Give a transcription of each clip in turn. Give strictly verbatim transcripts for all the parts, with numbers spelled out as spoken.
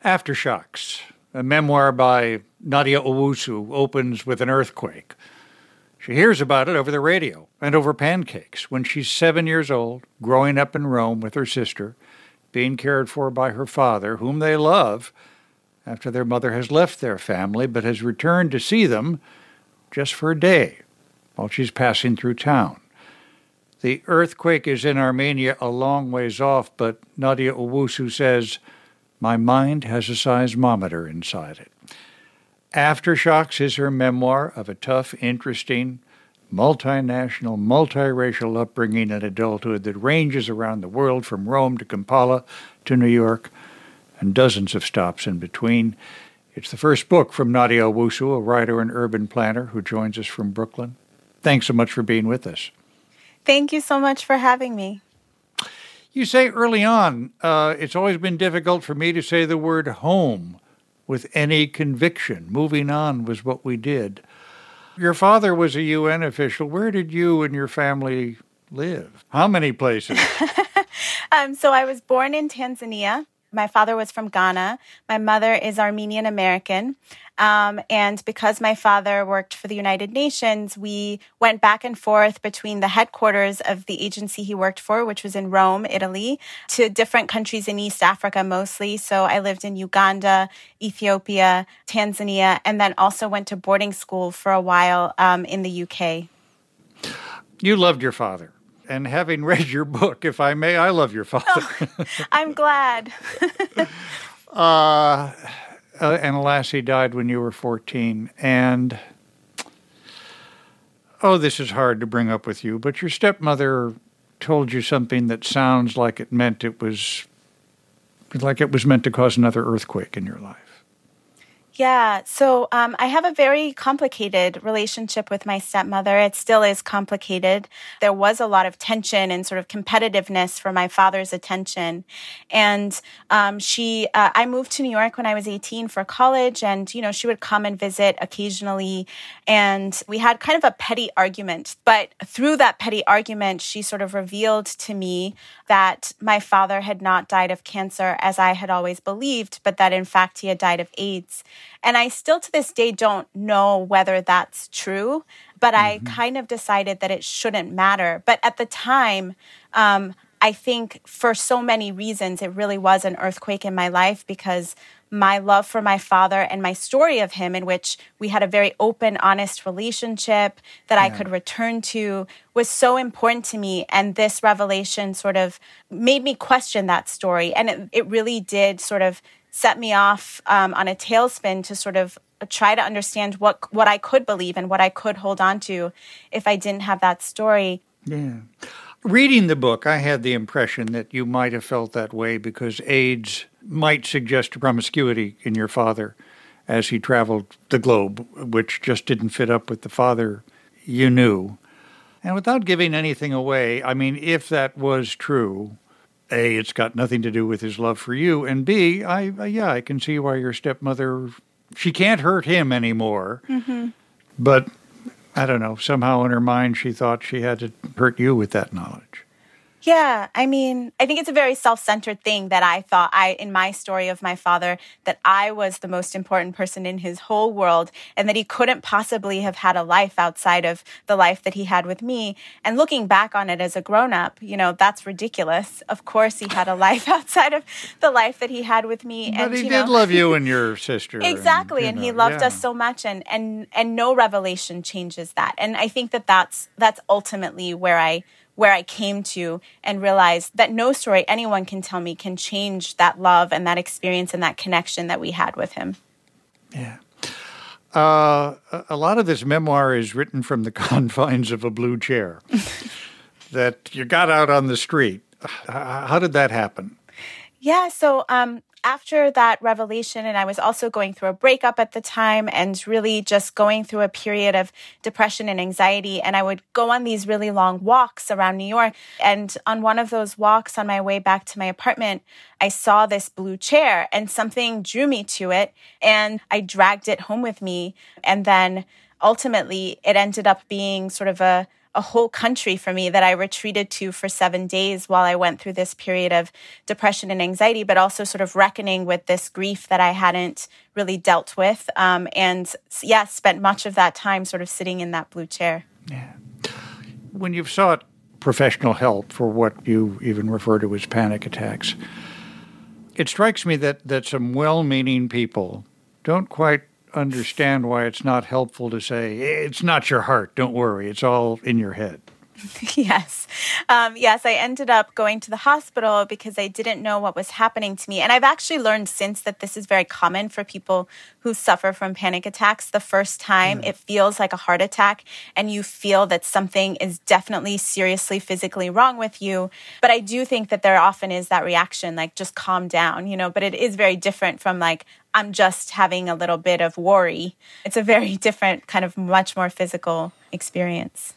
Aftershocks, a memoir by Nadia Owusu, opens with an earthquake. She hears about it over the radio and over pancakes when she's seven years old, growing up in Rome with her sister, being cared for by her father, whom they love, after their mother has left their family but has returned to see them just for a day while she's passing through town. The earthquake is in Armenia a long ways off, but Nadia Owusu says, "My mind has a seismometer inside it." Aftershocks is her memoir of a tough, interesting, multinational, multiracial upbringing and adulthood that ranges around the world from Rome to Kampala to New York and dozens of stops in between. It's the first book from Nadia Owusu, a writer and urban planner who joins us from Brooklyn. Thanks so much for being with us. Thank you so much for having me. You say early on, uh, it's always been difficult for me to say the word home with any conviction. Moving on was what we did. Your father was a U N official. Where did you and your family live? How many places? um, so I was born in Tanzania. My father was from Ghana. My mother is Armenian American. Um, and because my father worked for the United Nations, we went back and forth between the headquarters of the agency he worked for, which was in Rome, Italy, to different countries in East Africa mostly. So I lived in Uganda, Ethiopia, Tanzania, and then also went to boarding school for a while um, in the U K. You loved your father. And having read your book, if I may, I love your father. Oh, I'm glad. uh, uh, and alas, he died when you were fourteen. And, oh, this is hard to bring up with you, but your stepmother told you something that sounds like it meant it was, like it was meant to cause another earthquake in your life. Yeah, so um, I have a very complicated relationship with my stepmother. It still is complicated. There was a lot of tension and sort of competitiveness for my father's attention. And um, she, uh, I moved to New York when I was eighteen for college, and, you know, she would come and visit occasionally. And we had kind of a petty argument. But through that petty argument, she sort of revealed to me that my father had not died of cancer as I had always believed, but that in fact he had died of AIDS. And I still to this day don't know whether that's true, but mm-hmm. I kind of decided that it shouldn't matter. But at the time, um, I think for so many reasons, it really was an earthquake in my life because my love for my father and my story of him, in which we had a very open, honest relationship that yeah. I could return to, was so important to me. And this revelation sort of made me question that story. And it, it really did sort of set me off um, on a tailspin to sort of try to understand what what I could believe and what I could hold on to if I didn't have that story. Yeah. Reading the book, I had the impression that you might have felt that way because AIDS might suggest promiscuity in your father as he traveled the globe, which just didn't fit up with the father you knew. And without giving anything away, I mean, if that was true, A, it's got nothing to do with his love for you, and B, I uh, yeah, I can see why your stepmother, she can't hurt him anymore. Mm-hmm. But, I don't know, somehow in her mind she thought she had to hurt you with that knowledge. Yeah, I mean, I think it's a very self-centered thing that I thought, I in my story of my father, that I was the most important person in his whole world and that he couldn't possibly have had a life outside of the life that he had with me. And looking back on it as a grown-up, you know, that's ridiculous. Of course he had a life outside of the life that he had with me. But and, he you did know, love you and your sister. Exactly, and, and know, he loved yeah. us so much, and, and, and no revelation changes that. And I think that that's, that's ultimately where I where I came to and realized that no story anyone can tell me can change that love and that experience and that connection that we had with him. Yeah. Uh, a lot of this memoir is written from the confines of a blue chair that you got out on the street. How did that happen? Yeah, so um, after that revelation, and I was also going through a breakup at the time and really just going through a period of depression and anxiety. And I would go on these really long walks around New York. And on one of those walks on my way back to my apartment, I saw this blue chair and something drew me to it. And I dragged it home with me. And then ultimately, it ended up being sort of a a whole country for me that I retreated to for seven days while I went through this period of depression and anxiety, but also sort of reckoning with this grief that I hadn't really dealt with. Um, and yeah, spent much of that time sort of sitting in that blue chair. Yeah. When you've sought professional help for what you even refer to as panic attacks, it strikes me that, that some well-meaning people don't quite understand why it's not helpful to say, it's not your heart, don't worry, it's all in your head. Yes. Um, yes, I ended up going to the hospital because I didn't know what was happening to me. And I've actually learned since that this is very common for people who suffer from panic attacks. The first time mm. it feels like a heart attack and you feel that something is definitely seriously physically wrong with you. But I do think that there often is that reaction, like just calm down, you know, but it is very different from like, I'm just having a little bit of worry. It's a very different kind of much more physical experience.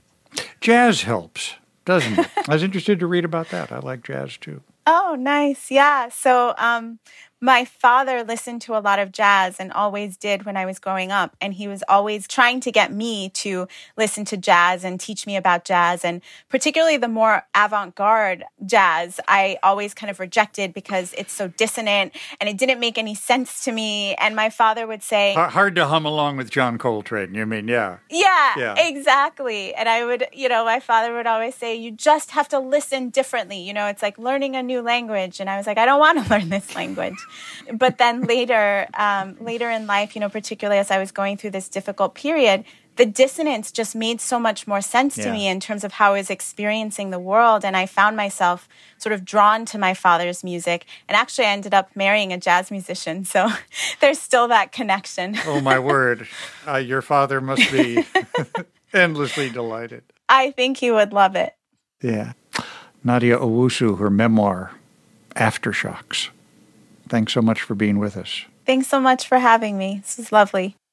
Jazz helps, doesn't it? I was interested to read about that. I like jazz too. Oh, nice. Yeah. So um, my father listened to a lot of jazz and always did when I was growing up. And he was always trying to get me to listen to jazz and teach me about jazz. And particularly the more avant-garde jazz, I always kind of rejected because it's so dissonant and it didn't make any sense to me. And my father would say... Hard to hum along with John Coltrane, you mean, yeah. Yeah, yeah, exactly. And I would, you know, my father would always say, you just have to listen differently. You know, it's like learning a new language. And I was like, I don't want to learn this language. But then later, um, later in life, you know, particularly as I was going through this difficult period, the dissonance just made so much more sense yeah. to me in terms of how I was experiencing the world. And I found myself sort of drawn to my father's music. And actually, I ended up marrying a jazz musician. So there's still that connection. Oh, my word. Uh, your father must be endlessly delighted. I think he would love it. Yeah. Nadia Owusu, her memoir, Aftershocks. Thanks so much for being with us. Thanks so much for having me. This is lovely.